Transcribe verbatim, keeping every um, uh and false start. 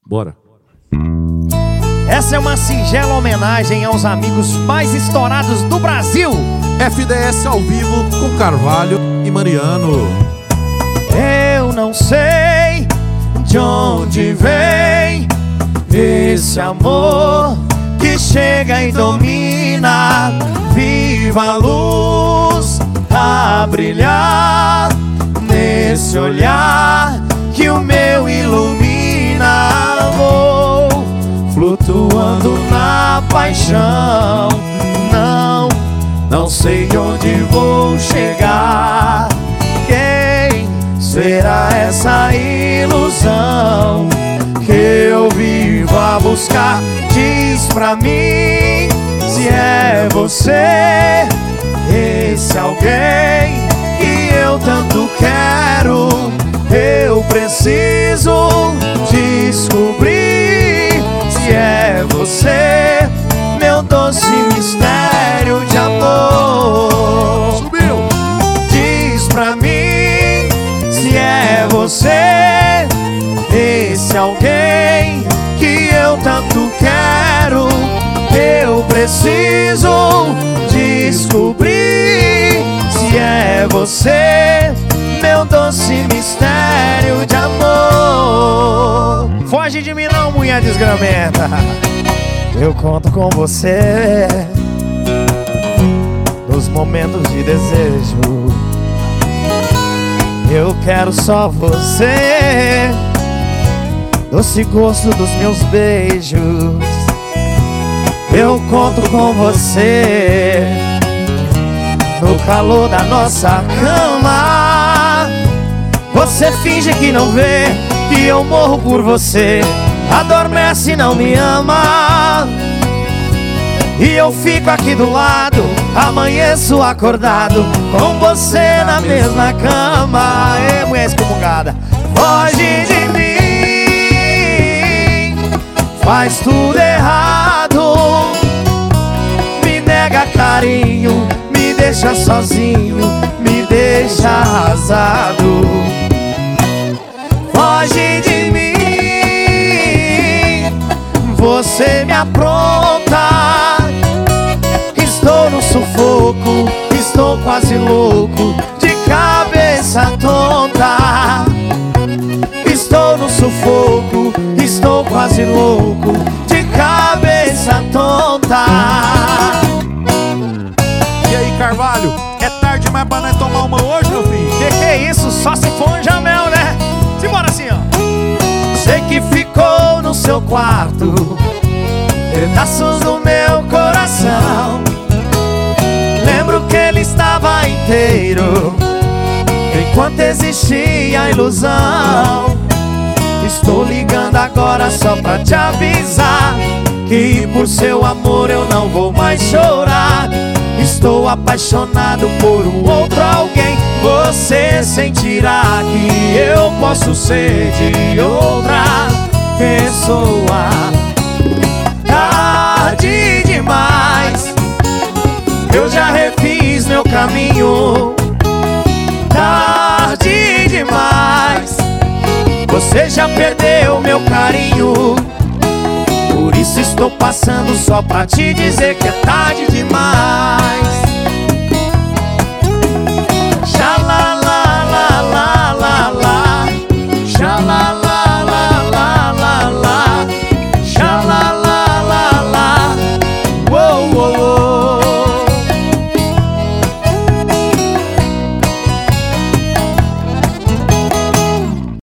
Bora. Essa é uma singela homenagem aos amigos mais estourados do Brasil. F D S ao vivo com Carvalho e Mariano. Eu não sei de onde vem esse amor que chega e domina. Viva a luz a brilhar nesse olhar que o meu ilumina. Vou flutuando na paixão. Não, não sei onde vou chegar. Quem será essa ilusão que eu vivo a buscar? Diz pra mim se é você, esse alguém que eu tanto quero. Eu preciso descobrir se é você, meu doce mistério de amor. Subiu! Diz pra mim se é você, esse alguém que eu tanto quero. Eu preciso descobrir se é você, meu doce mistério de amor. Foge de mim não, mulher desgramenta. Eu conto com você nos momentos de desejo. Eu quero só você, doce gosto dos meus beijos. Eu conto com você no calor da nossa cama. Você finge que não vê que eu morro por você. Adormece e não me ama, e eu fico aqui do lado, amanheço acordado com você na mesma cama. Ê, mulher excomungada, foge de mim, faz tudo errado, me nega carinho, me deixa sozinho, me deixa arrasado. Foge de mim, você me apronta. Estou no sufoco, estou quase louco, de cabeça tonta. Estou no sufoco, estou quase louco, de cabeça tonta. E aí, Carvalho, é tarde demais pra nós tomar uma hoje, meu filho? Que que é isso? Só se for um jamel, né? Simbora assim, ó. Sei que ficou no seu quarto pedaços do meu coração. Lembro que ele estava inteiro enquanto existia a ilusão. Estou ligando agora só pra te avisar que por seu amor eu não vou mais chorar. Estou apaixonado por um outro alguém. Você sentirá que eu posso ser de outra pessoa. Tarde demais, eu já refiz meu caminho. Tarde demais, você já perdeu meu carinho. Por isso estou passando só pra te dizer que é tarde demais.